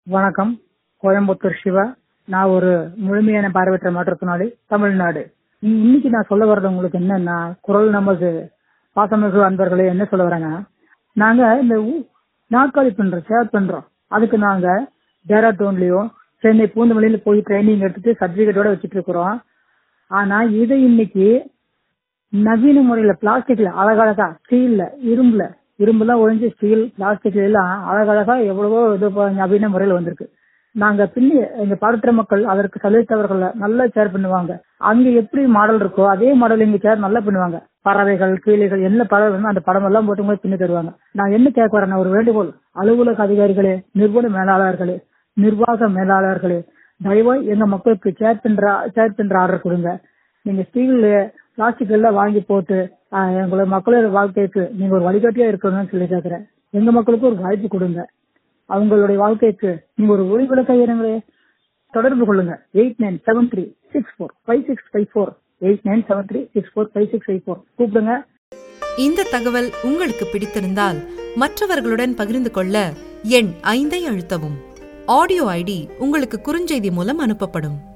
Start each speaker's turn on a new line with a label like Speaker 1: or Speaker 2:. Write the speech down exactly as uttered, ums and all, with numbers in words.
Speaker 1: வணக்கம். கோயம்புத்தூர் சிவா. நான் ஒரு முழுமையான பார்வையற்ற மாற்றுத்திறனாளி, தமிழ்நாடு. இ- இன்னைக்கு நான் சொல்ல வர்றது உங்களுக்கு என்னன்னா, குரல் நமது பாசமிகு அன்பர்களே என்ன சொல்ல வராங்க, நாங்க இந்த ஊ- நாற்காலி பண்றோம், சேர் பண்றோம். அதுக்கு நாங்க டேராடூன்லயும் சென்னை பூந்தமல்லியில போய் ட்ரைனிங் எடுத்துட்டு சர்டிபிகேட்டோட வச்சிட்டு இருக்கிறோம். ஆனா இதை இன்னைக்கு நவீன முறையில பிளாஸ்டிக்ல அழகழகா ஸ்டீல்ல இரும்புல இரும்புலாம் ஒழிஞ்சு ஸ்டீல் பிளாஸ்டிக்ல எல்லாம் அழகழகா எவ்வளவோ இது ப- நவீன முறையில வந்திருக்கு. நாங்க பின்னி எங்க பாடற்ற மக்கள் அதற்கு சலித்தவர்கள் நல்லா சேர் பண்ணுவாங்க. அங்க எப்படி மாடல் இருக்கோ அதே மாடல் இங்க சேர் நல்லா பண்ணுவாங்க. பறவைகள் கீழைகள் என்ன பறவை வேணுமோ அந்த படம் எல்லாம் போட்டு உங்களுக்கு பின்னி தருவாங்க. நான் என்ன கேட்க வரேன், ஒரு வேண்டுகோள். அலுவலக அதிகாரிகளே, நிறுவன மேலாளர்களே, நிர்வாக மேலாளர்களே, தயவா எங்க மக்களுக்கு சேர் பண்ற சேர் பண்ற ஆர்டர் கொடுங்க. நீங்க ஸ்டீல் பிளாஸ்டிக் எல்லாம் வாங்கி போட்டு ஆஹ், எங்களோட மக்களோட வாழ்க்கைக்கு நீங்க ஒரு வழிகாட்டியா இருக்கணும்னு சொல்லி கேட்கிறேன். எங்க மக்களுக்கு ஒரு வாய்ப்பு கொடுங்க. அவங்களுடைய வாழ்க்கைக்கு நீங்க ஒரு ஒளிவிளக்கா இருங்களே. தொடர்பு கொள்ளுங்க. Eight nine seven three six four five six five four eight nine seven three six four five six five four கூப்பிடுங்க.
Speaker 2: இந்த தகவல் உங்களுக்கு பிடித்திருந்தால் மற்றவர்களுடன் பகிர்ந்து கொள்ள எண் ஐந்தை அழுத்தவும். ஆடியோ ஐடி உங்களுக்கு குறுஞ்செய்தி மூலம் அனுப்பப்படும்.